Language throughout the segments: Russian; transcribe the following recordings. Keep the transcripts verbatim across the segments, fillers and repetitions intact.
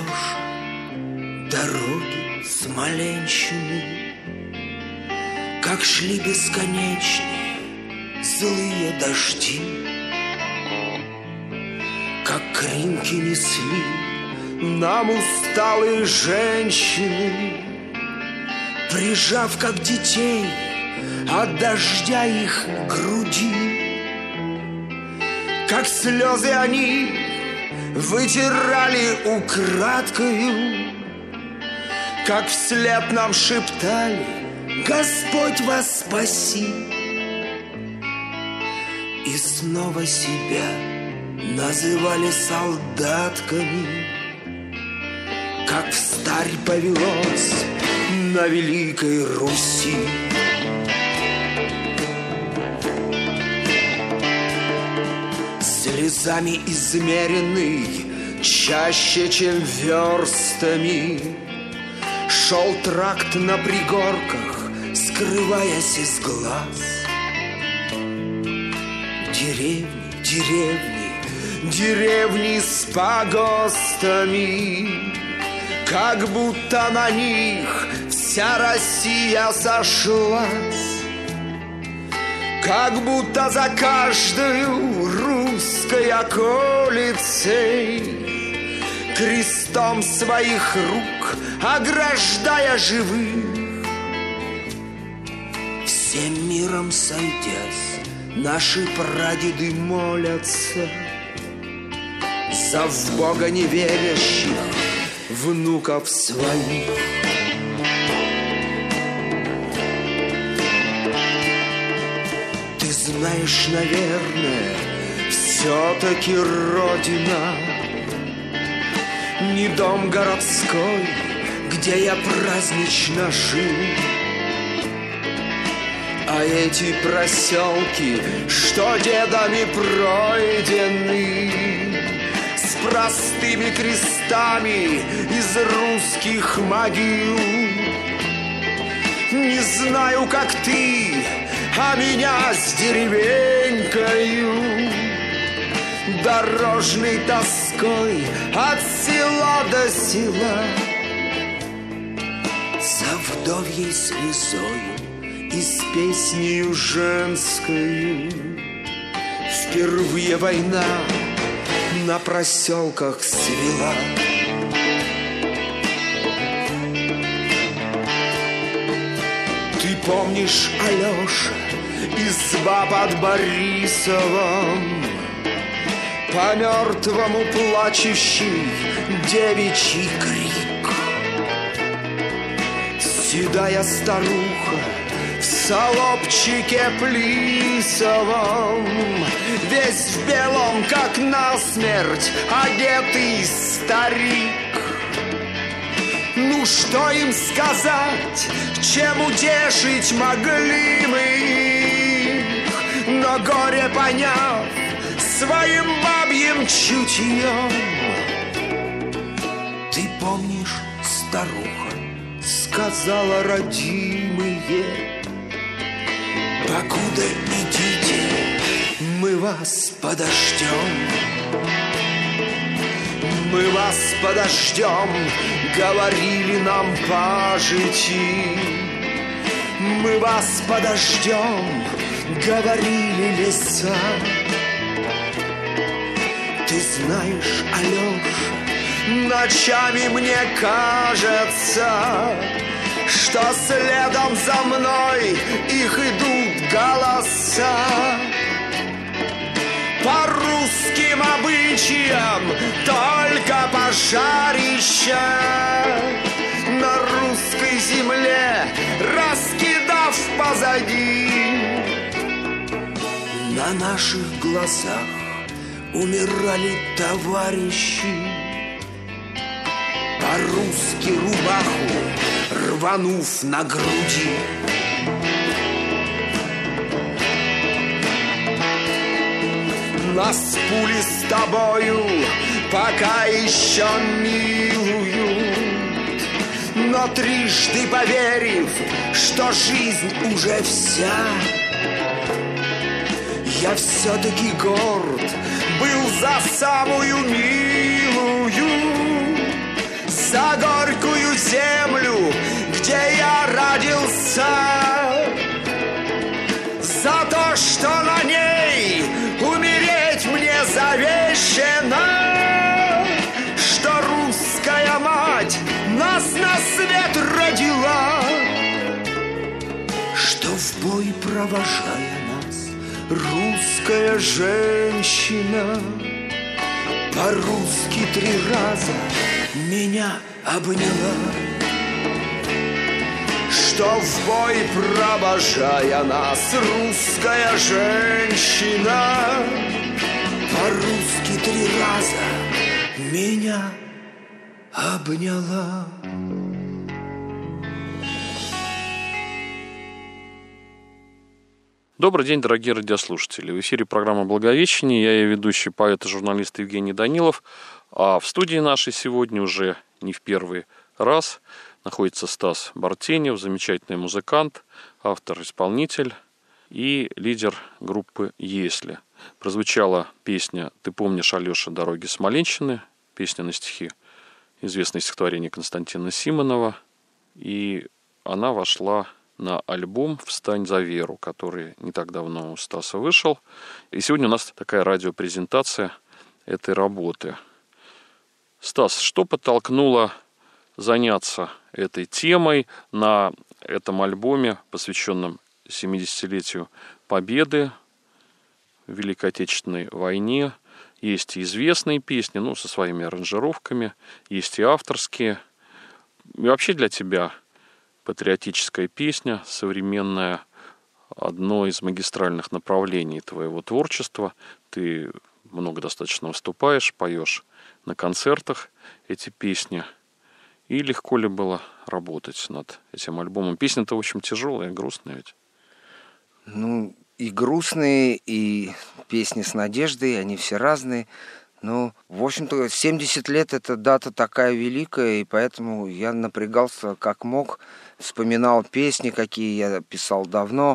Алеша, дороги Смоленщины, как шли бесконечные злые дожди, как кринки несли нам усталые женщины, прижав, как детей, от дождя их груди. Как слезы они вытирали украдкою, как вслед нам шептали: Господь вас спаси. И снова себя называли солдатками, как встарь повелось на Великой Руси. Слезами измеренный чаще, чем верстами, шел тракт на пригорках, скрываясь из глаз. Деревни, деревни, деревни с погостами, как будто на них вся Россия сошлась, как будто за каждую русской околицей крестом своих рук ограждая живых. Всем миром сойдясь, наши прадеды молятся за в Бога неверящих внуков своих. Ты знаешь, наверное, все-таки Родина не дом городской, где я празднично жил, а эти проселки, что дедами пройдены, с простыми крестами из русских могил. Не знаю, как ты, а меня с деревенькою, дорожной тоской от села до села, за вдовьей слезою и с песнею женскою. Впервые война на проселках свела. Ты помнишь, Алеша, изба под Борисовом, по мертвому плачущий девичий крик. Седая старуха в солопчике плисовом, весь в белом, как насмерть одетый старик. Ну что им сказать, чем утешить могли мы их, но горе поняв своим бабьим чутьем. Ты помнишь, старуха сказала родимые: покуда идите, мы вас подождем. Мы вас подождем, говорили нам пажити. Мы вас подождем, говорили леса. Ты знаешь, Алеша, ночами мне кажется, что следом за мной их идут голоса. По русским обычаям только пожарище на русской земле раскидав позади. На наших глазах умирали товарищи, по-русски рубаху рванув на груди. Нас пули с тобою пока еще милуют, но трижды поверив, что жизнь уже вся, я все-таки горд был за самую милую, свет родила, что в бой, провожая нас, русская женщина по-русски три раза меня обняла. Что в бой, провожая нас, русская женщина по-русски три раза меня обняла. Добрый день, дорогие радиослушатели. В эфире программа «Благовещение». Я ее ведущий поэт и журналист Евгений Данилов. А в студии нашей сегодня уже не в первый раз находится Стас Бартенев, замечательный музыкант, автор-исполнитель и лидер группы «Если». Прозвучала песня «Ты помнишь, Алеша, дороги Смоленщины», песня на стихи известное стихотворение Константина Симонова. И она вошла на альбом «Встань за веру», который не так давно у Стаса вышел. И сегодня у нас такая радиопрезентация этой работы. Стас, что подтолкнуло заняться этой темой на этом альбоме, посвященном семидесятилетию Победы в Великой Отечественной войне? Есть и известные песни, ну, со своими аранжировками, есть и авторские. И вообще для тебя патриотическая песня, современная, одно из магистральных направлений твоего творчества. Ты много достаточно выступаешь, поешь на концертах эти песни. И легко ли было работать над этим альбомом? Песня-то очень тяжелая, грустная ведь. Ну, и грустные, и песни с надеждой, они все разные. Ну, в общем-то, семьдесят лет – это дата такая великая, и поэтому я напрягался как мог, вспоминал песни, какие я писал давно,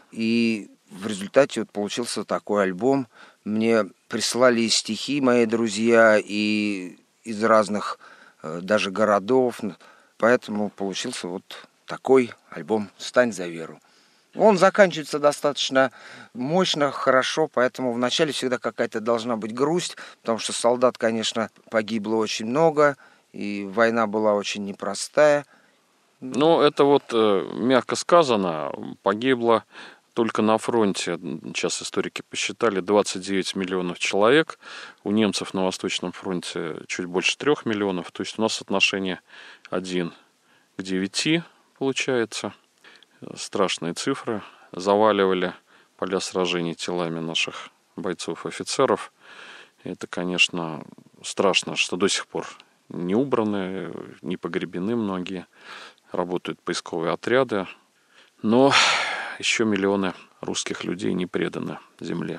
и в результате вот получился такой альбом. Мне присылали и стихи мои друзья, и из разных даже городов, поэтому получился вот такой альбом «Встань за веру». Он заканчивается достаточно мощно, хорошо, поэтому вначале всегда какая-то должна быть грусть, потому что солдат, конечно, погибло очень много, и война была очень непростая. Ну, это вот, мягко сказано, погибло только на фронте, сейчас историки посчитали, двадцать девять миллионов человек, у немцев на Восточном фронте чуть больше трех миллионов, то есть у нас отношение один к девяти получается. Страшные цифры. Заваливали поля сражений телами наших бойцов и офицеров. И это, конечно, страшно, что до сих пор не убраны, не погребены многие. Работают поисковые отряды. Но еще миллионы русских людей не преданы земле.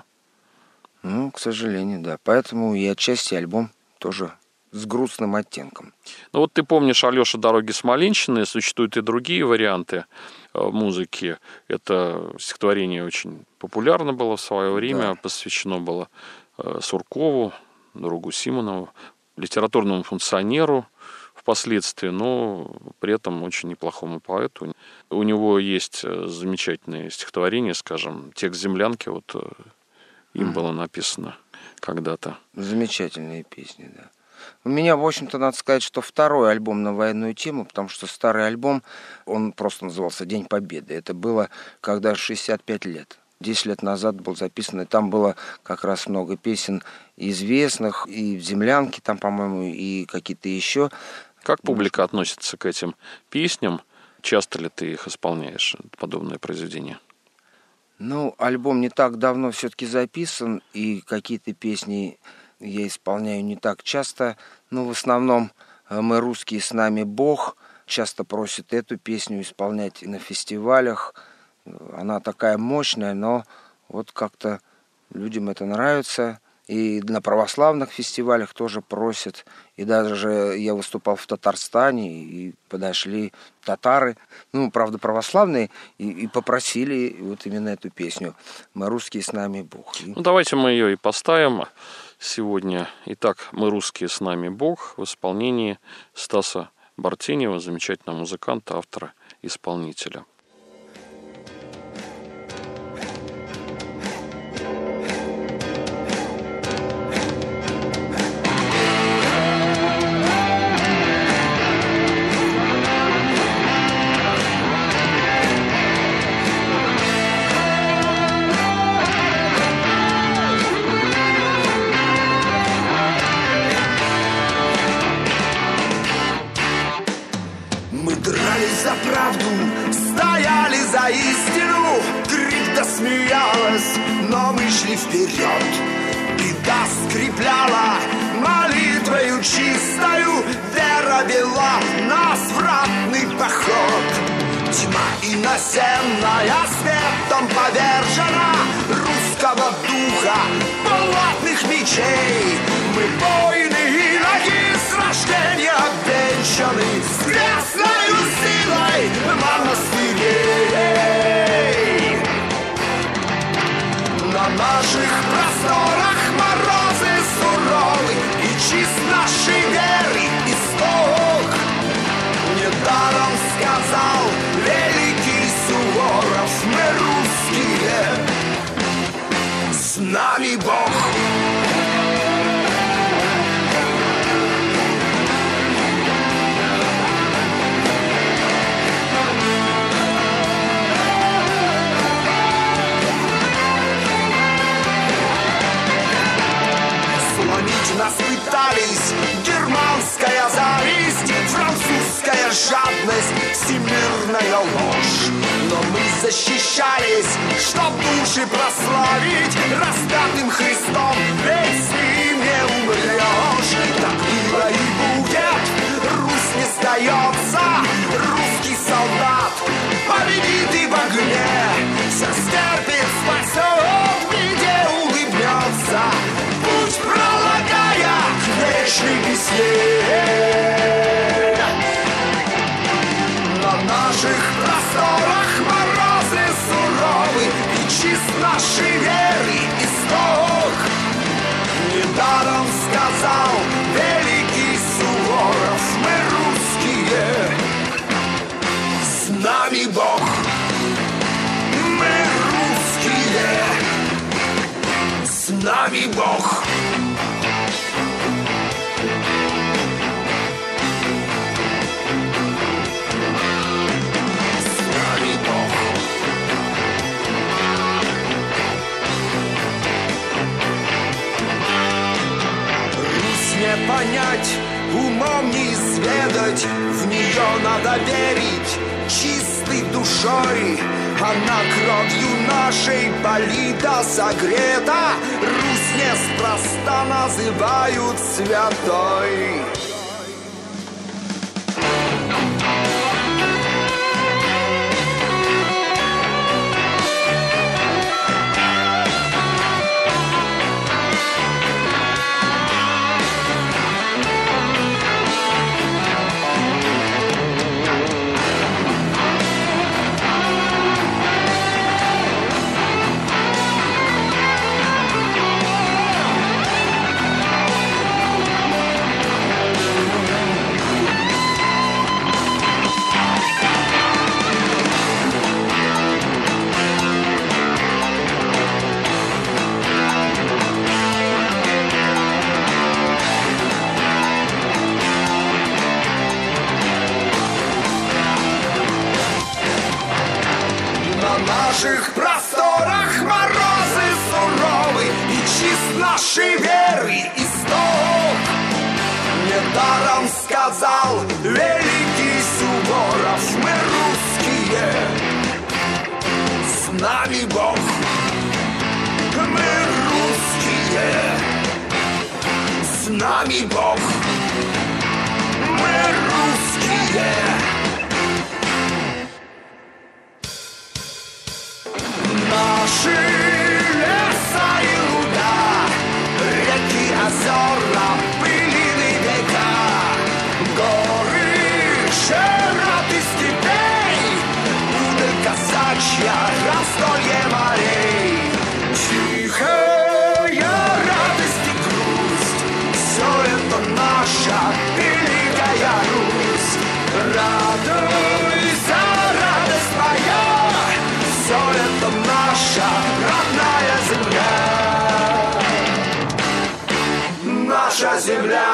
Ну, к сожалению, да. Поэтому и отчасти альбом тоже с грустным оттенком. Ну вот ты помнишь «Алеша, дороги Смоленщины», существуют и другие варианты музыки. Это стихотворение очень популярно было в свое время, да. Посвящено было Суркову, другу Симонову, литературному функционеру впоследствии, но при этом очень неплохому поэту. У него есть замечательные стихотворения, скажем, «Текст землянки», вот им mm. было написано когда-то. Замечательные песни, да. У меня, в общем-то, надо сказать, что второй альбом на военную тему, потому что старый альбом, он просто назывался «День Победы». Это было, когда шестьдесят пять лет. десять лет назад был записан, и там было как раз много песен известных, и в «Землянке» там, по-моему, и какие-то еще. Как публика относится к этим песням? Часто ли ты их исполняешь, подобное произведение? Ну, альбом не так давно все-таки записан, и какие-то песни я исполняю не так часто, но в основном «Мы русские, с нами Бог». Часто просят эту песню исполнять на фестивалях. Она такая мощная, но вот как-то людям это нравится. И на православных фестивалях тоже просят. И даже я выступал в Татарстане, и подошли татары, ну, правда, православные, и, и попросили вот именно эту песню «Мы русские, с нами Бог». Ну, давайте мы ее и поставим сегодня. Итак, «Мы русские, с нами Бог» в исполнении Стаса Бартенева, замечательного музыканта, автора, исполнителя. за правду, стояли за истину. Крик-то смеялась, но мы шли вперед. Беда скрепляла молитвою чистою, вера вела нас в ратный поход. Тьма иноземная светом повержена, русского духа, палатных мечей. Мы воины и ноги с рождения обвенчаны, с крестною силой монастырей. На наших просторах морозы суровы, и чист нашей веры исток. Недаром сказал великий Суворов: мы русские, с нами Бог. Нас пытались германская зависть, французская жадность, всемирная ложь. Но мы защищались, чтоб души прославить распятым Христом, ведь с ним не умрешь. Так было и будет, Русь не сдается, русский солдат победит и в огне, все стерпит, спасет, в беде улыбнется, путь пролагая к вечной весне. На наших просторах морозы суровы, и чист нашей веры исток. Недаром сказал великий Суворов: мы русские, с нами Бог. Мы русские, с нами Бог. Не понять, умом не изведать, в нее надо верить чистой душой. Она кровью нашей полита согрета, Русь неспроста называют святой. На наших просторах морозы суровы, и чист нашей веры исток. Недаром сказал великий Суворов: мы русские, с нами Бог. Мы русские, с нами Бог. Мы русские. Наши леса и луга, реки, озера, пылины века, горы, широты степей, удаль казачья, раздолье морей. Тихая радость и грусть, все это наша великая Русь. Радуйся, радость моя, все это наша родная земля, наша земля.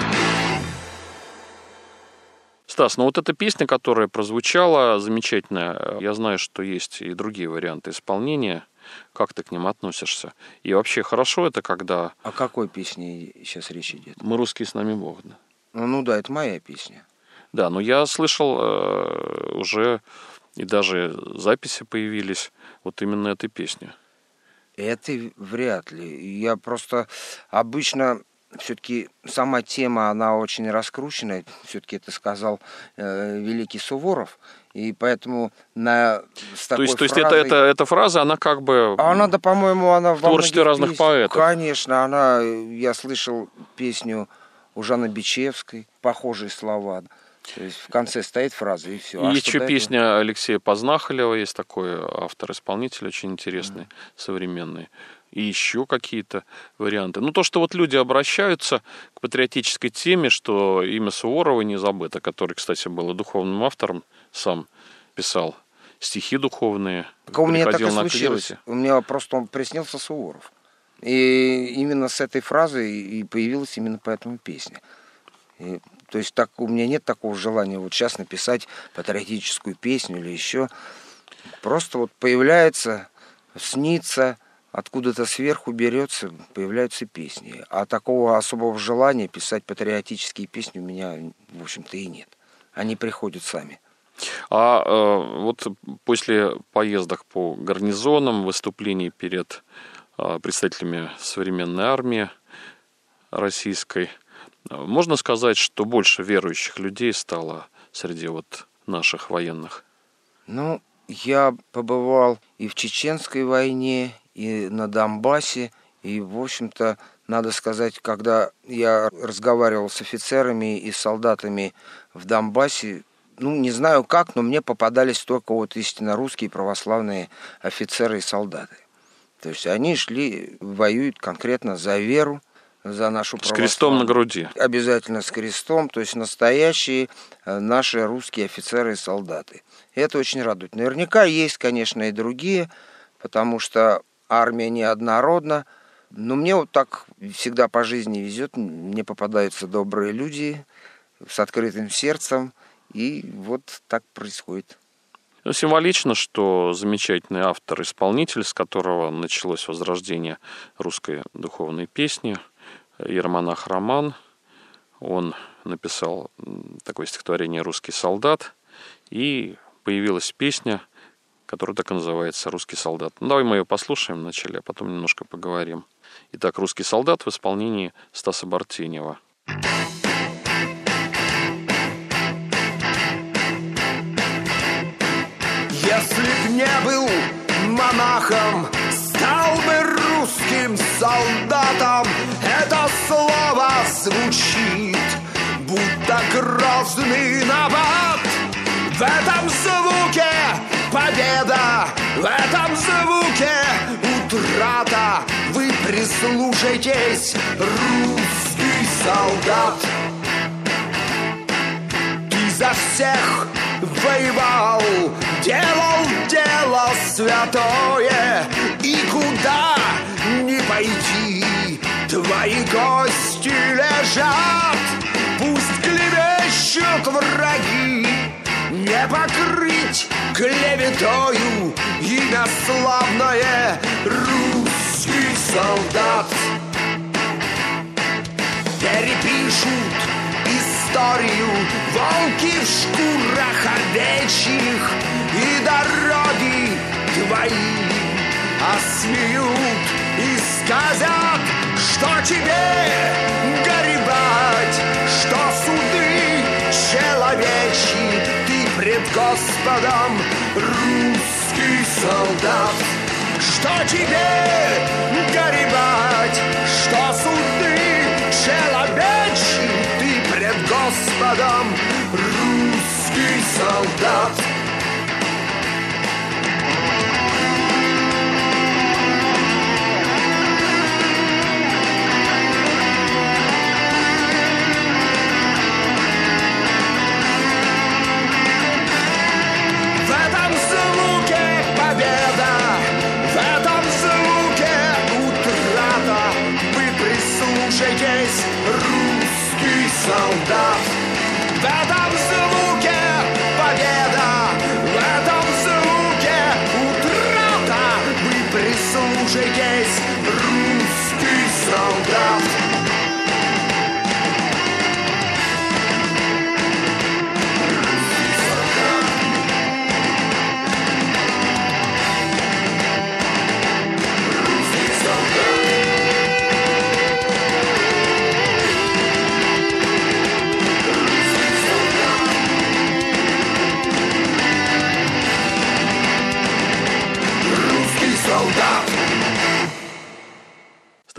Стас, ну вот эта песня, которая прозвучала, замечательная. Я знаю, что есть и другие варианты исполнения. Как ты к ним относишься? И вообще хорошо это, когда... О какой песне сейчас речь идет? Мы русские, с нами Бог, да? Ну, ну да, это моя песня. Да, но я слышал э, уже, и даже записи появились вот именно этой песни. Это вряд ли. Я просто обычно... Все-таки сама тема, она очень раскрученная. Все-таки это сказал э, великий Суворов. И поэтому на, с такой то есть, фразой... то есть это, это, эта фраза, она как бы... Она, да, по-моему, она... В творчестве разных песнях. поэтов. Конечно, она... Я слышал песню у Жанны Бичевской, похожие слова. То есть в конце стоит фраза, и все. И а еще что песня этого? Алексея Познахалева, есть такой автор-исполнитель, очень интересный, mm-hmm. современный. И еще какие-то варианты. Ну, то, что вот люди обращаются к патриотической теме, что имя Суворова не забыто, который, кстати, был и духовным автором, сам писал стихи духовные. Так у меня так и на случилось. клиросе. У меня просто он приснился Суворов. И именно с этой фразой и появилась именно поэтому песня. И, то есть так, у меня нет такого желания вот сейчас написать патриотическую песню или еще. Просто вот появляется, снится, откуда-то сверху берется, появляются песни. А такого особого желания писать патриотические песни у меня, в общем-то, и нет. Они приходят сами. А э, вот после поездок по гарнизонам, выступлений перед э, представителями современной армии российской, можно сказать, что больше верующих людей стало среди вот наших военных? Ну, я побывал и в Чеченской войне, и на Донбассе, и, в общем-то, надо сказать, когда я разговаривал с офицерами и солдатами в Донбассе, ну, не знаю как, но мне попадались только вот истинно русские православные офицеры и солдаты. То есть они шли, воюют конкретно за веру, за нашу православную. С крестом на груди. Обязательно с крестом, то есть настоящие наши русские офицеры и солдаты. И это очень радует. Наверняка есть, конечно, и другие, потому что армия неоднородна. Но мне вот так всегда по жизни везет. Мне попадаются добрые люди с открытым сердцем. И вот так происходит. Ну, символично, что замечательный автор-исполнитель, с которого началось возрождение русской духовной песни, иеромонах Роман, он написал такое стихотворение «Русский солдат», и появилась песня, которая так и называется «Русский солдат». Ну, давай мы ее послушаем вначале, а потом немножко поговорим. Итак, «Русский солдат» в исполнении Стаса Бартенева. Если б не был монахом, стал бы русским солдатом. Это слово звучит, будто грозный набат. В этом звуке победа, в этом звуке утрата. Вы прислушайтесь, русский солдат. Ты за всех воевал, делал дело святое, и куда ни пойди, твои кости лежат. Пусть клевещут враги, не покрыть клеветою имя славное русский солдат. Перепишут историю волки в шкурах овечьих, и дороги твои осмеют и сказят, что тебе горевать, что суды человечьи ты пред Господом русский солдат. Что тебе горевать, что суды человечьи ты пред Господом русский солдат. В этом звуке победа, в этом звуке утрата. Вы прислушайтесь, русский солдат. В этом звуке победа, в этом звуке утрата. Вы прислушайтесь, русский солдат.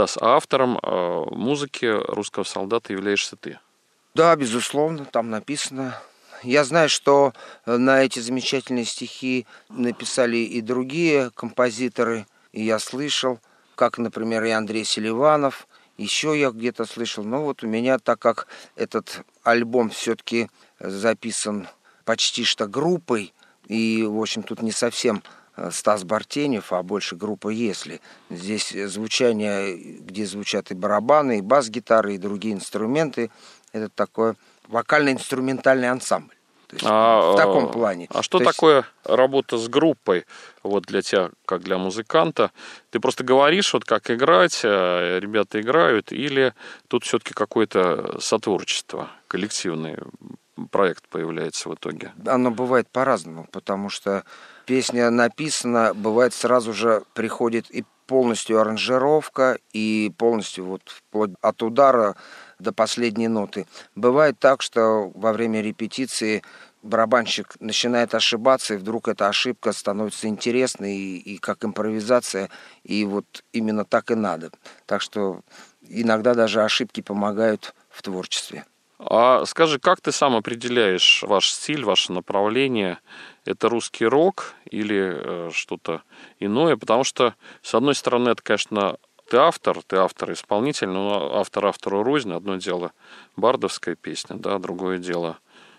Стас, а автором э, музыки «Русского солдата» являешься ты? Да, безусловно, там написано. Я знаю, что на эти замечательные стихи написали и другие композиторы, и я слышал, как, например, и Андрей Селиванов, еще я где-то слышал. Но вот у меня, так как этот альбом все-таки записан почти что группой, и, в общем, тут не совсем Стас Бартенев, а больше группа «Если». Здесь звучание, где звучат и барабаны, и бас-гитары, и другие инструменты. Это такой вокально-инструментальный ансамбль. То есть а, в таком плане. А что То такое есть... работа с группой вот для тебя, как для музыканта? Ты просто говоришь, вот как играть, ребята играют, или тут все-таки какое-то сотворчество, коллективный проект появляется в итоге? Оно бывает по-разному, потому что песня написана, бывает сразу же приходит и полностью аранжировка, и полностью вот вплоть от удара до последней ноты. Бывает так, что во время репетиции барабанщик начинает ошибаться, и вдруг эта ошибка становится интересной, и, и как импровизация, и вот именно так и надо. Так что иногда даже ошибки помогают в творчестве. А скажи, как ты сам определяешь ваш стиль, ваше направление? Это русский рок или э, что-то иное? Потому что, с одной стороны, это, конечно, ты автор, ты автор-исполнитель, но автор автору рознь. Одно дело бардовская песня, да, другое дело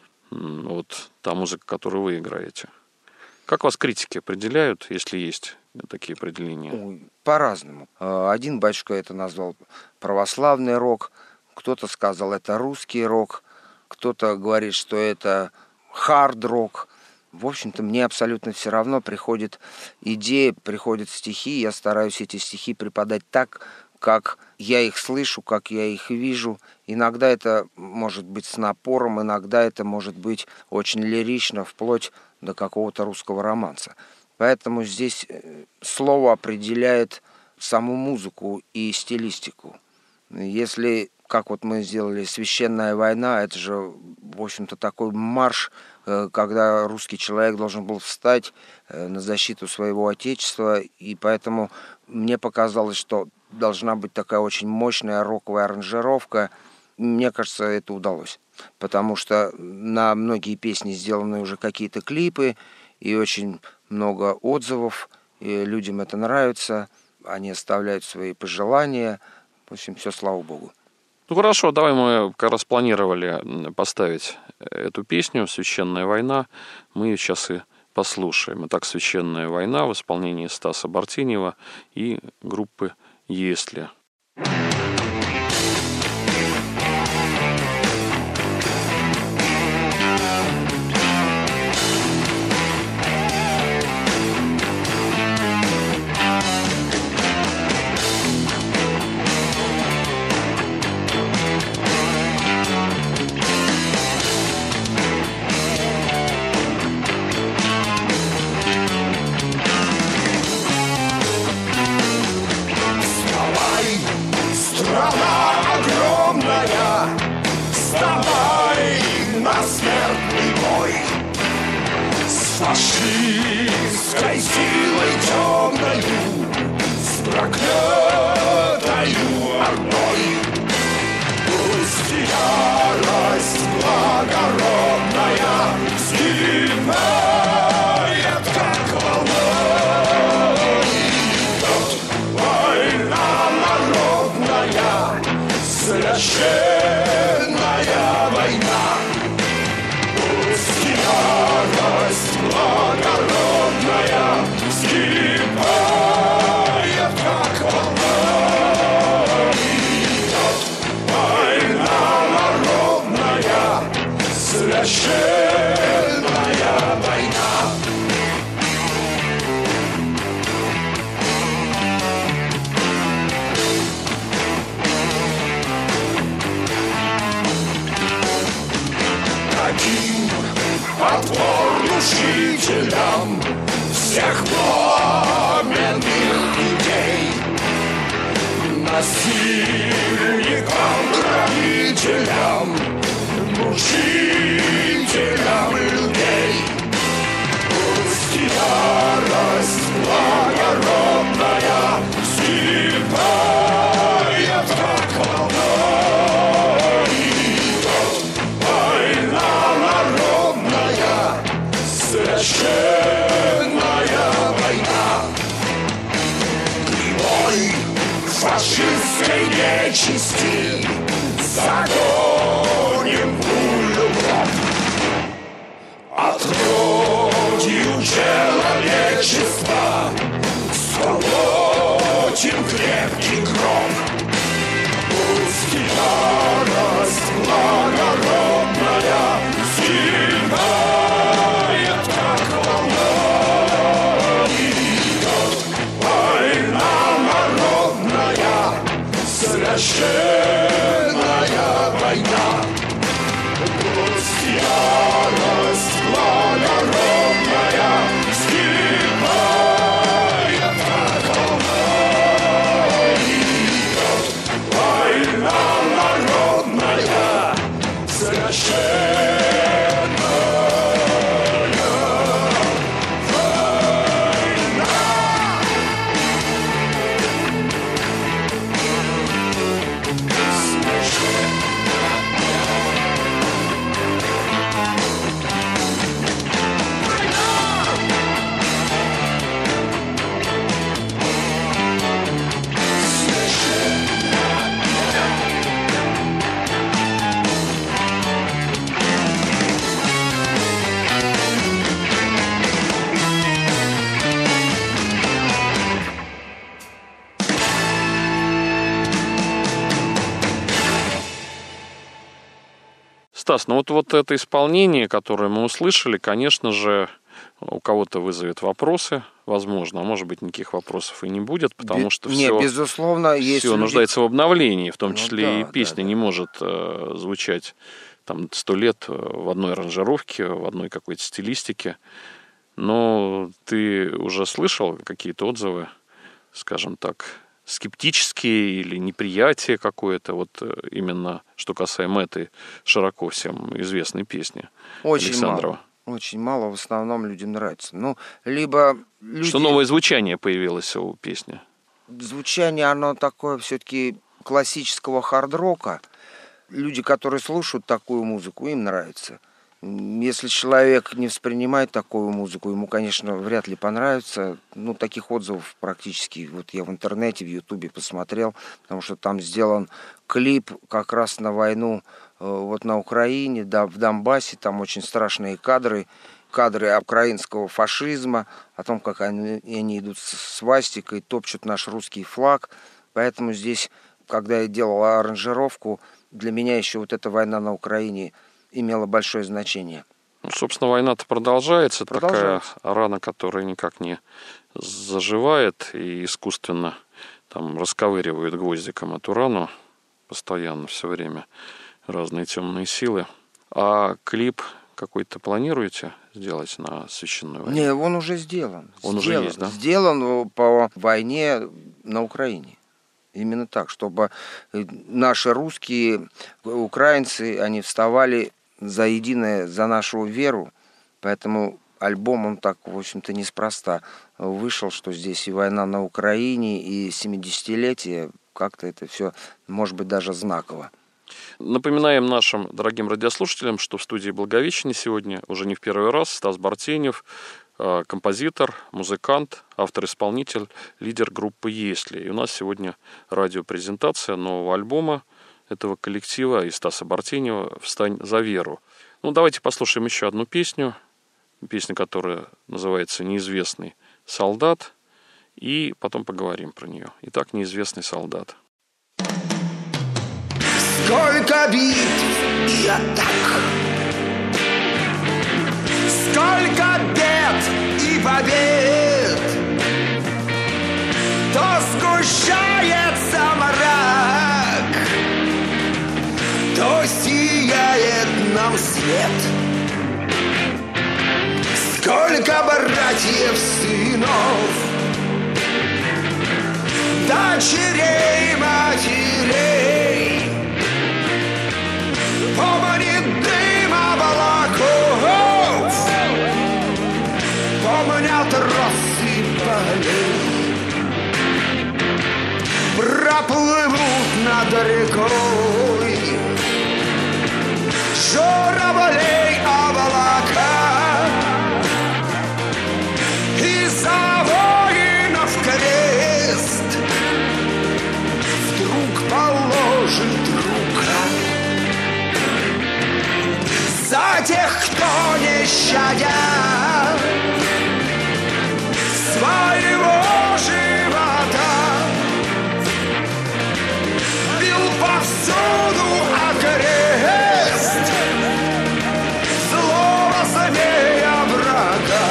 вот та музыка, которую вы играете. Как вас критики определяют, если есть такие определения? Ой, по-разному. Один батюшка это назвал православный рок, кто-то сказал, это русский рок, кто-то говорит, что это хард-рок. В общем-то, мне абсолютно все равно. Приходит идея, приходят стихи, я стараюсь эти стихи преподать так, как я их слышу, как я их вижу. Иногда это может быть с напором, иногда это может быть очень лирично, вплоть до какого-то русского романса. Поэтому здесь слово определяет саму музыку и стилистику. Если, как вот мы сделали «Священная война», это же, в общем-то, такой марш, когда русский человек должен был встать на защиту своего отечества, и поэтому мне показалось, что должна быть такая очень мощная роковая аранжировка. Мне кажется, это удалось, потому что на многие песни сделаны уже какие-то клипы, и очень много отзывов, и людям это нравится, они оставляют свои пожелания. В общем, все, слава богу. Ну хорошо, давай мы как раз планировали поставить эту песню «Священная война». Мы ее сейчас и послушаем. Итак, «Священная война» в исполнении Стаса Бартенева и группы «Если». Фашистской силой темною, с проклятою ордой, пусть ярость благородная взлетает, как волна. Идет война народная, священная война. Ярость благородная вскипает, как волна. Идет война народная, священная война. Один отпор душителям всех пламенных идей, насильникам, грабителям, мучителям людей. Пусть ярость благородная вскипает, частей загоним пулю в лоб. Отродью человечества сколотим крепкий гроб. Пусть ярость благородная сильная, как волна, идет. Война народная, священная война. Пусть ярость благородная вскипает, как волна, идет. Война народная, священная война. Стас, ну вот, вот это исполнение, которое мы услышали, конечно же, у кого-то вызовет вопросы, возможно, а может быть, никаких вопросов и не будет, потому Бе- что не, все, безусловно, есть все люди- нуждается в обновлении, в том Ну числе да, и песня да, да. не может э, звучать там сто лет в одной аранжировке, в одной какой-то стилистике. Но ты уже слышал какие-то отзывы, скажем так, скептические или неприятие какое-то, вот э, именно что касаемо этой широко всем известной песни Очень Александрова? мало. Очень мало, в основном людям нравится. Ну, либо люди... Что новое звучание появилось у песни? Звучание, оно такое все-таки классического хард-рока. Люди, которые слушают такую музыку, им нравится. Если человек не воспринимает такую музыку, ему, конечно, вряд ли понравится. Ну, таких отзывов практически, вот я в интернете, в Ютубе посмотрел, потому что там сделан клип как раз на войну вот на Украине, да, в Донбассе, там очень страшные кадры, кадры украинского фашизма, о том, как они, они идут с свастикой, топчут наш русский флаг. Поэтому здесь, когда я делал аранжировку, для меня еще вот эта война на Украине имела большое значение. Ну, собственно, война-то продолжается, Продолжается. Такая рана, которая никак не заживает, и искусственно там расковыривают гвоздиком эту рану постоянно, все время разные темные силы. А клип какой-то планируете сделать на священную войну? Не, он уже сделан. Он сделан, уже есть, да? Сделан по войне на Украине. Именно так, чтобы наши русские, украинцы, они вставали за единое, за нашу веру. Поэтому альбом, он так, в общем-то, неспроста вышел, что здесь и война на Украине, и семидесятилетие. Как-то это все, может быть, даже знаково. Напоминаем нашим дорогим радиослушателям, что в студии Благовещения сегодня уже не в первый раз Стас Бартенев, композитор, музыкант, автор-исполнитель, лидер группы «Если». И у нас сегодня радиопрезентация нового альбома этого коллектива и Стаса Бартенева «Встань за веру». Ну, давайте послушаем еще одну песню, песню, которая называется «Неизвестный солдат», и потом поговорим про нее. Итак, «Неизвестный солдат». Сколько битв и атак, сколько бед и побед, то сгущается мрак, то сияет нам свет. Сколько братьев, сынов, дочерей, матерей, помнит дым облаков, помнят росы полей, проплывут над рекой журавлей облака, и за воинов крест вдруг положит кто не щадя своего живота бил повсюду окрест злого змея врага.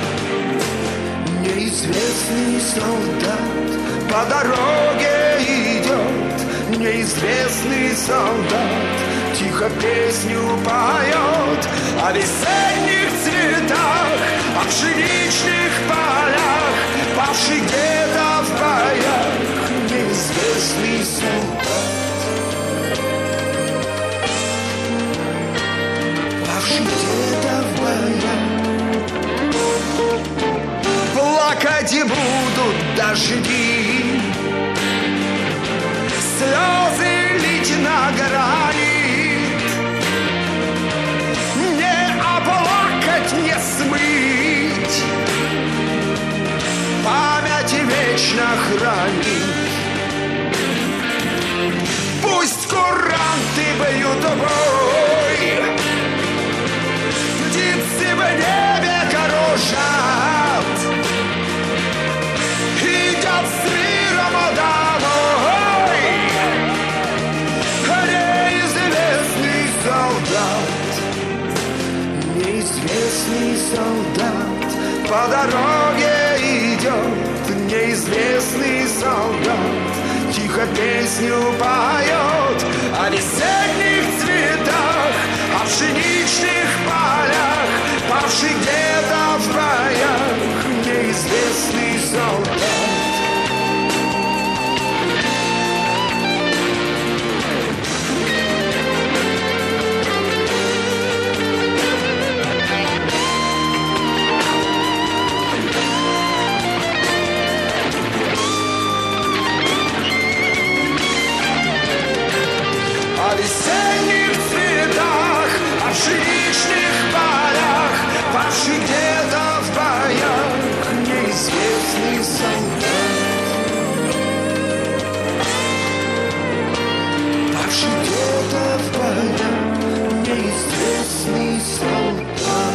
Неизвестный солдат по дороге идет, неизвестный солдат тихо песню поет о весенних цветах, о пшеничных полях, павший где-то в боях. Неизвестный солдат, павший где-то в боях. Плакать будут дожди, слезы лить на гранит, не оплакать, не смыть, память вечно хранить. Пусть куранты бьют бой, птицы в небе кружат, идет с миром домой неизвестный солдат. Неизвестный солдат по дороге идет, неизвестный солдат тихо песню поет о весенних цветах, о пшеничных полях, павший где-то в боях. Неизвестный солдат. О весенних цветах, о пшеничных полях, павший где-то в боях. Неизвестный солдат, павший где-то в боях. Неизвестный солдат.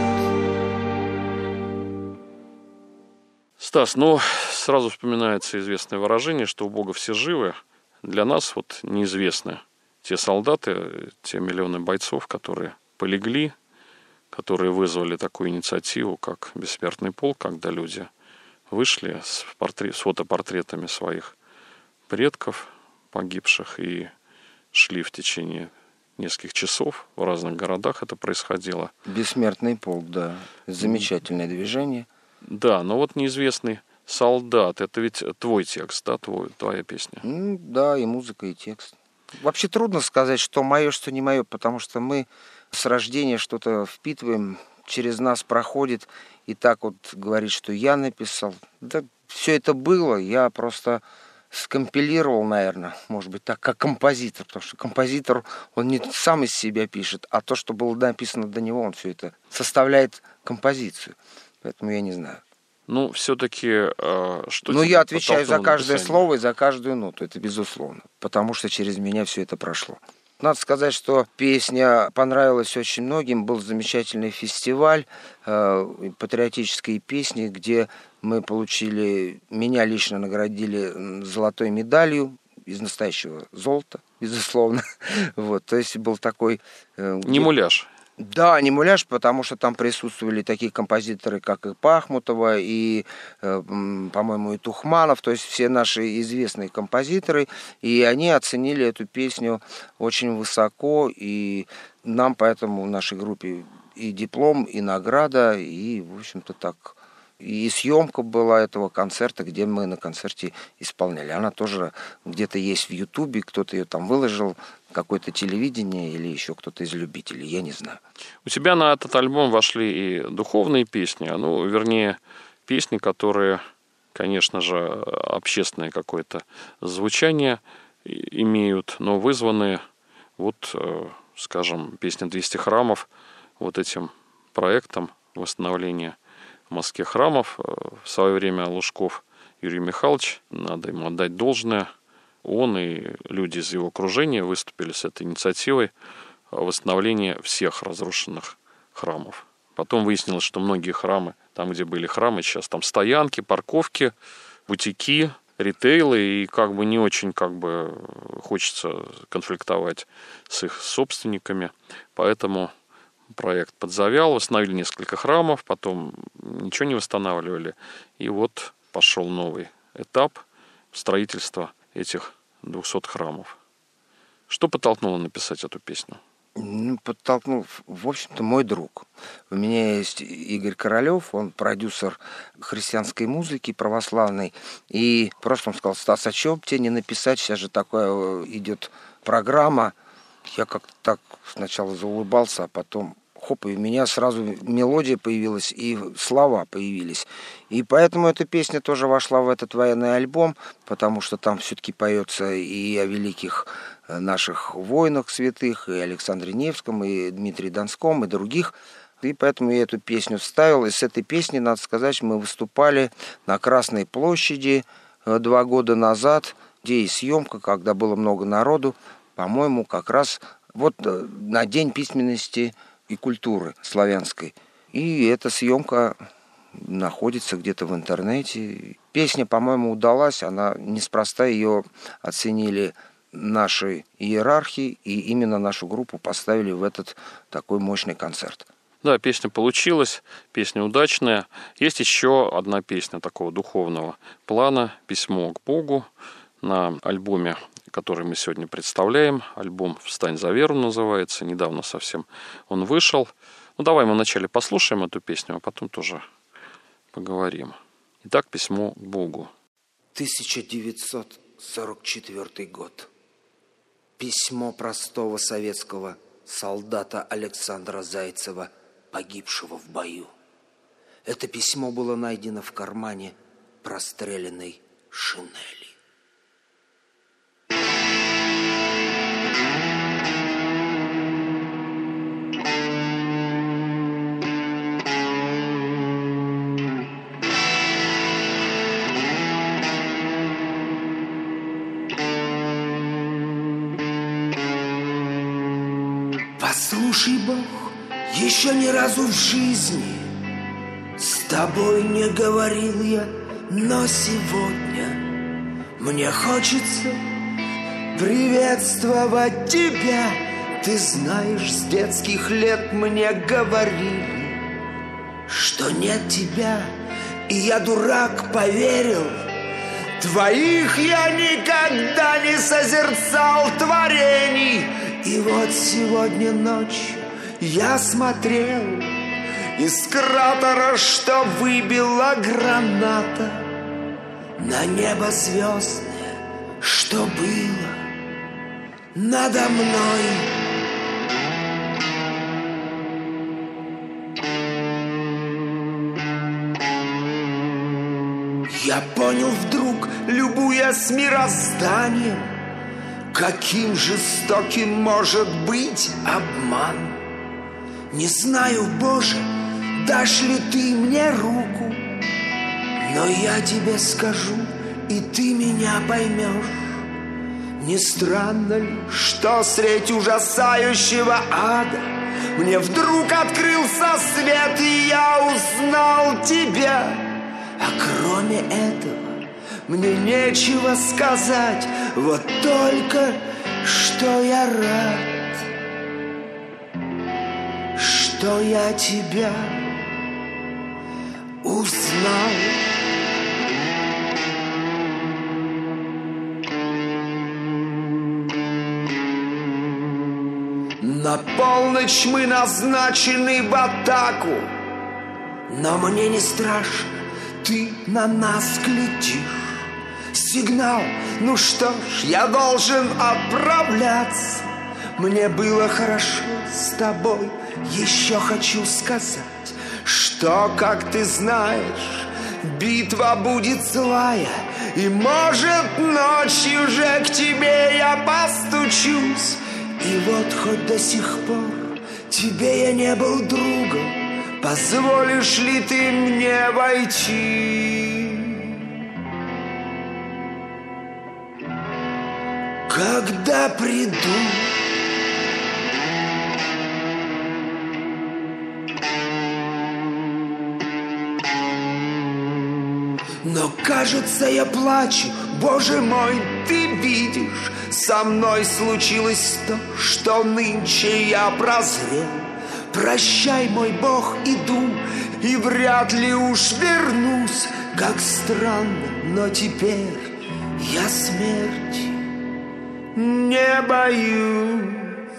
Стас, ну, сразу вспоминается известное выражение, что у Бога все живы. Для нас вот неизвестны те солдаты, те миллионы бойцов, которые полегли, которые вызвали такую инициативу, как «Бессмертный полк», когда люди вышли с, портрет, с фотопортретами своих предков погибших и шли в течение нескольких часов. В разных городах это происходило. «Бессмертный полк», да. Замечательное движение. Да, но вот «Неизвестный солдат» — это ведь твой текст, да, твой, твоя песня? Ну, да, и музыка, и текст. Вообще трудно сказать, что мое, что не мое, потому что мы с рождения что-то впитываем, через нас проходит, и так вот говорить, что я написал. Да, все это было, я просто скомпилировал, наверное, может быть, так, как композитор, потому что композитор, он не сам из себя пишет, а то, что было написано до него, он все это составляет композицию. Поэтому я не знаю. Ну, все-таки, э, что... Ну, я отвечаю за каждое написание? слово и за каждую ноту, это безусловно, потому что через меня все это прошло. Надо сказать, что песня понравилась очень многим. Был замечательный фестиваль э, патриотической песни, где мы получили, меня лично наградили золотой медалью из настоящего золота, безусловно. Вот, то есть был такой... Э, Не муляж. Да, не муляж, потому что там присутствовали такие композиторы, как и Пахмутова, и, э, по-моему, и Тухманов, то есть все наши известные композиторы, и они оценили эту песню очень высоко, и нам поэтому в нашей группе и диплом, и награда, и, в общем-то, так... И съемка была этого концерта, где мы на концерте исполняли. Она тоже где-то есть в Ютубе, кто-то ее там выложил, какое-то телевидение или еще кто-то из любителей, я не знаю. У тебя на этот альбом вошли и духовные песни, ну, вернее, песни, которые, конечно же, общественное какое-то звучание имеют, но вызваны, вот, скажем, песня «двести храмов» вот этим проектом восстановления в Москве храмов. В свое время Лужков Юрий Михайлович, надо ему отдать должное, он и люди из его окружения выступили с этой инициативой восстановления всех разрушенных храмов. Потом выяснилось, что многие храмы, там, где были храмы, сейчас там стоянки, парковки, бутики, ритейлы, и как бы не очень как бы хочется конфликтовать с их собственниками. Поэтому проект подзавял, восстановили несколько храмов, потом ничего не восстанавливали. И вот пошел новый этап строительства этих двухсот храмов. Что подтолкнуло написать эту песню? Ну, подтолкнул, в общем-то, мой друг. У меня есть Игорь Королев, он продюсер христианской музыки православной. И просто он сказал: Стас, а чего бы тебе не написать? Сейчас же такая идет программа. Я как-то так сначала заулыбался, а потом хоп, и у меня сразу мелодия появилась, и слова появились. И поэтому эта песня тоже вошла в этот военный альбом, потому что там все-таки поется и о великих наших воинах святых, и Александре Невском, и Дмитрии Донском, и других. И поэтому я эту песню вставил. И с этой песней, надо сказать, мы выступали на Красной площади два года назад, где и съемка, когда было много народу, по-моему, как раз вот на День письменности и культуры славянской. И эта съемка находится где-то в интернете. Песня, по-моему, удалась. Она неспроста, ее оценили наши иерархи, и именно нашу группу поставили в этот такой мощный концерт. Да, песня получилась, песня удачная. Есть еще одна песня такого духовного плана «Письмо к Богу» на альбоме, который мы сегодня представляем. Альбом «Встань за веру» называется. Недавно совсем он вышел. Ну, давай мы вначале послушаем эту песню, а потом тоже поговорим. Итак, «Письмо к Богу». тысяча девятьсот сорок четвёртый год. Письмо простого советского солдата Александра Зайцева, погибшего в бою. Это письмо было найдено в кармане простреленной шинели. Послушай, Бог, еще ни разу в жизни с тобой не говорил я, но сегодня мне хочется приветствовать тебя. Ты знаешь, с детских лет мне говорили, что нет тебя, и я, дурак, поверил. Твоих я никогда не созерцал творений. И вот сегодня ночью я смотрел из кратера, что выбила граната, на небо звездное, что было надо мной. Я понял вдруг, любуясь мирозданием, каким жестоким может быть обман. Не знаю, Боже, дашь ли ты мне руку, но я тебе скажу, и ты меня поймешь. Не странно ли, что средь ужасающего ада мне вдруг открылся свет, и я узнал тебя? А кроме этого мне нечего сказать, вот только что я рад, что я тебя узнал. На полночь мы назначены в атаку, но мне не страшно, ты на нас глядишь. Сигнал, ну что ж, я должен отправляться. Мне было хорошо с тобой, еще хочу сказать, что, как ты знаешь, битва будет злая, и, может, ночью же к тебе я постучусь. И вот хоть до сих пор тебе я не был другом, позволишь ли ты мне войти? Когда приду, Но кажется, я плачу, Боже мой, ты видишь, со мной случилось то, что нынче я прозрел. Прощай, мой Бог, иду, и вряд ли уж вернусь. Как странно, но теперь я смерти не боюсь.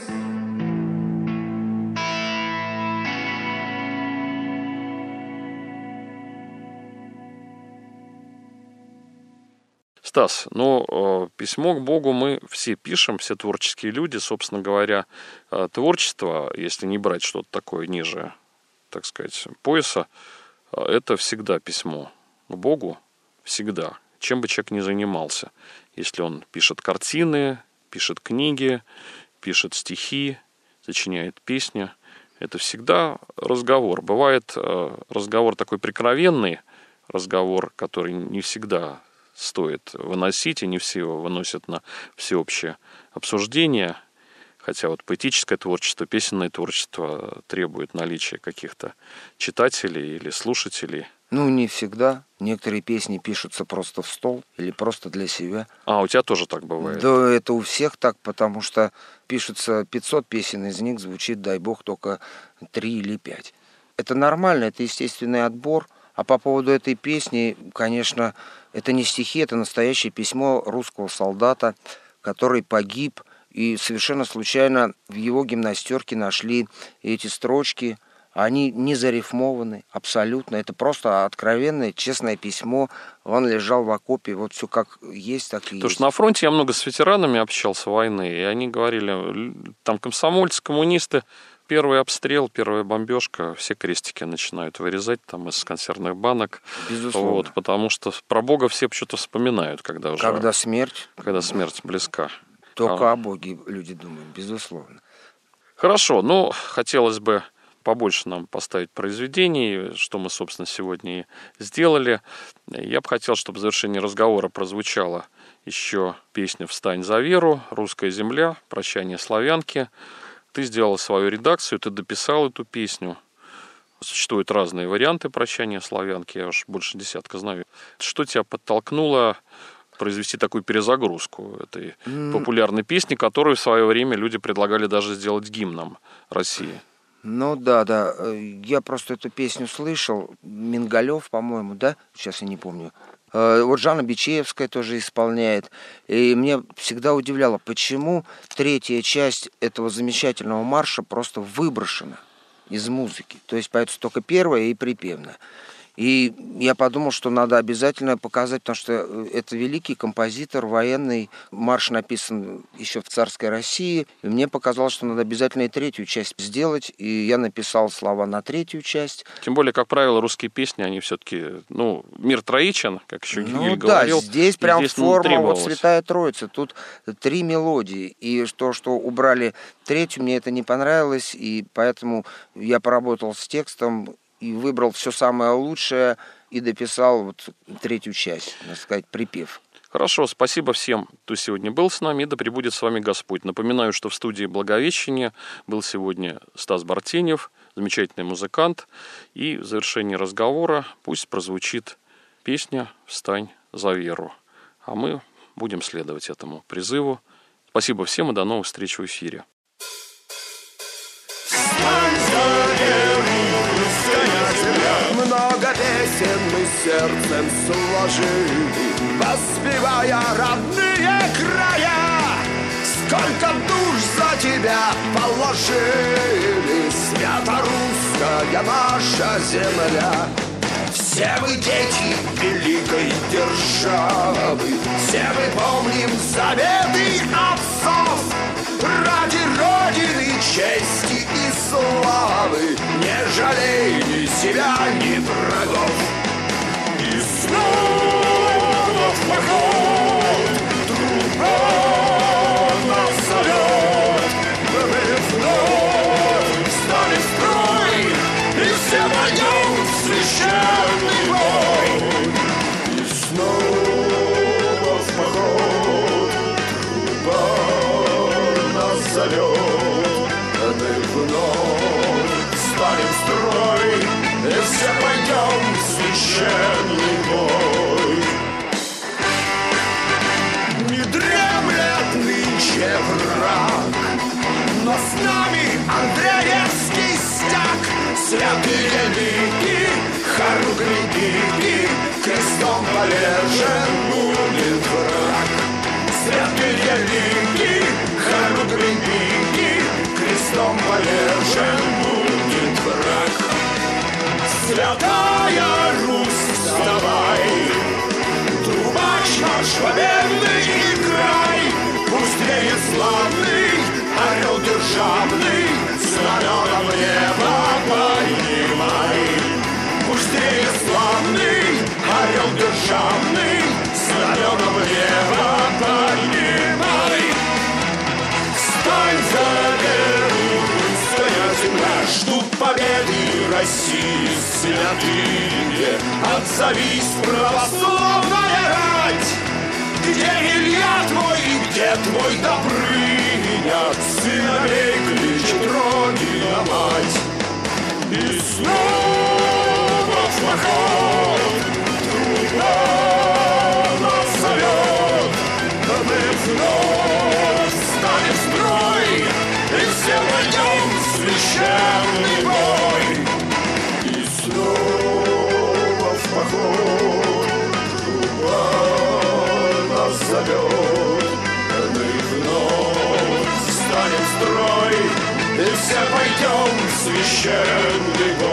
Стас, ну, э, письмо к Богу мы все пишем, все творческие люди, собственно говоря, э, творчество, если не брать что-то такое ниже, так сказать, пояса, э, это всегда письмо к Богу, всегда, чем бы человек ни занимался. Если он пишет картины, пишет книги, пишет стихи, сочиняет песни, это всегда разговор. Бывает э, разговор такой прикровенный, разговор, который не всегда стоит выносить, и не все его выносят на всеобщее обсуждение. Хотя вот поэтическое творчество, песенное творчество требует наличия каких-то читателей или слушателей. Ну, не всегда. Некоторые песни пишутся просто в стол или просто для себя. А, у тебя тоже так бывает? Да, это у всех так, потому что пишутся пятьсот песен, из них звучит, дай бог, только три или пять. Это нормально, это естественный отбор. А по поводу этой песни, конечно, это не стихи, это настоящее письмо русского солдата, который погиб, и совершенно случайно в его гимнастерке нашли эти строчки. Они не зарифмованы абсолютно. Это просто откровенное, честное письмо. Он лежал в окопе, вот все как есть, так и Потому есть. Потому что на фронте я много с ветеранами общался войны, и они говорили, там комсомольцы, коммунисты, первый обстрел, первая бомбежка, все крестики начинают вырезать там из консервных банок. Безусловно. Вот, потому что про Бога все почему-то вспоминают, когда уже... Когда смерть. Когда смерть близка. Только а... о Боге люди думают, безусловно. Хорошо, ну, хотелось бы побольше нам поставить произведений, что мы, собственно, сегодня и сделали. Я бы хотел, чтобы в завершении разговора прозвучала еще песня «Встань за веру», «Русская земля», «Прощание славянки». Ты сделал свою редакцию, ты дописал эту песню. Существуют разные варианты «Прощания славянки», я уж больше десятка знаю. Что тебя подтолкнуло произвести такую перезагрузку этой mm. популярной песни, которую в свое время люди предлагали даже сделать гимном России? Ну да, да. Я просто эту песню слышал. Мингалев, по-моему, да? Сейчас я не помню. Вот Жанна Бичеевская тоже исполняет. И мне всегда удивляло, почему третья часть этого замечательного марша просто выброшена из музыки. То есть поется только первая и припевная. И я подумал, что надо обязательно показать, потому что это великий композитор, военный. Марш написан еще в царской России. И мне показалось, что надо обязательно и третью часть сделать. И я написал слова на третью часть. Тем более, как правило, русские песни, они все-таки, ну, мир троичен, как еще ну, Гегель да, говорил. Здесь прям здесь форма, вот Святая Троица. Тут три мелодии. И то, что убрали третью, мне это не понравилось. И поэтому я поработал с текстом и выбрал все самое лучшее и дописал вот третью часть, так сказать, припев. Хорошо, спасибо всем, кто сегодня был с нами, и да пребудет с вами Господь. Напоминаю, что в студии Благовещения был сегодня Стас Бартенев, замечательный музыкант. И в завершении разговора пусть прозвучит песня «Встань за веру». А мы будем следовать этому призыву. Спасибо всем и до новых встреч в эфире. Встань за веру, русская земля. Много песен мы сердцем сложили, воспевая родные края. Сколько душ за тебя положили, свято русская наша земля. Все мы дети великой державы, все мы помним заветы отцов. Ради Родины, чести и славы не жалей ни себя, ни врагов. И снова в поход труба нас зовет. Мы вновь встали в строй, и все пойдем в священный бой. И снова в поход труба нас зовет. Мы вновь встанем в строй, и все пойдем в священный бой. Святые лики, хоругви пики, крестом повержен будет враг. Святые лики, хоругви пики, крестом повержен будет враг. Святая Русь, вставай, трубач наш победный играй, пусть реет славный орел державный, знаменом небо поднимай. Пусть реет славный орел державный, знаменом небо поднимай. Встань за веру, русская земля, ждут победы России святые. Отзовись, православная рать, где Илья твой и где твой Добрыня, сыновей кличет Родина мать. И снова в поход труба нас зовет, но мы вновь встанем в строй, и все пойдем в священный бой. И снова в поход труба нас зовет, мы вновь встанем в строй, и все пойдем в священный бой.